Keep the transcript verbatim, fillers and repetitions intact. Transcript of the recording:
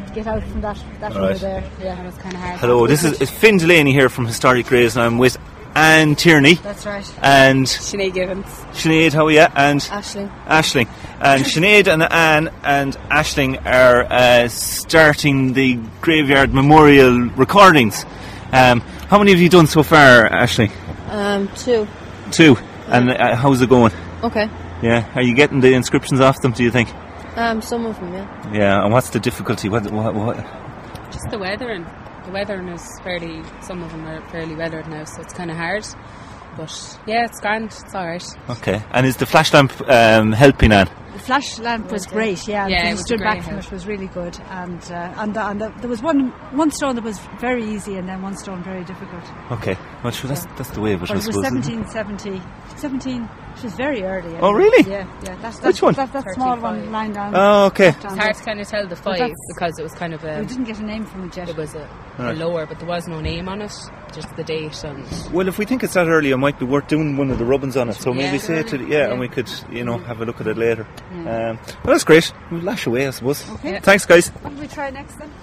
to get out from that, that All row right. there. Yeah, it was kind of hard. Hello, this is it's Finn Delaney here from Historic Graves, and I'm with Anne Tierney. That's right. And Sinead Givens. Sinead, how are you? And Aisling. Aisling. And Sinead and Anne and Aisling are uh, starting the Graveyard Memorial recordings. Um, how many have you done so far, Aisling? Um, two. Two. And uh, how's it going? Okay. Yeah. Are you getting the inscriptions off them, do you think? Um, some of them, yeah. Yeah. And what's the difficulty? What? What? what? Just the weathering. The weathering is fairly, some of them are fairly weathered now, so it's kind of hard. But yeah, it's grand, it's alright. Okay. And is the flash lamp um, helping, Anne? The flash lamp was great, yeah. Yeah, and it you was stood a back great from help. it was really good, and uh, and, the, and the, there was one one stone that was very easy, and then one stone very difficult. Okay. Well, sure, that's that's the way of it, But I it was suppose. isn't it? seventeen seventy, seventeen. It was very early. Oh, anyway. really? Yeah, yeah. That's, that's, Which one? That, that small thirteen-five. one lying down. Oh, okay. left It's hand hard there. to kind of tell the five that's- because it was kind of a, We didn't get a name from it yet. it was a, a Right. lower, but there was no name on it, just the date and... Well, if we think it's that early, it might be worth doing one of the rubbings on it. So Yeah, maybe say it to the, yeah, yeah. and we could, you know, have a look at it later. Um, well, that's great. We'll lash away, I suppose. Okay. Thanks, guys. What do we try next then?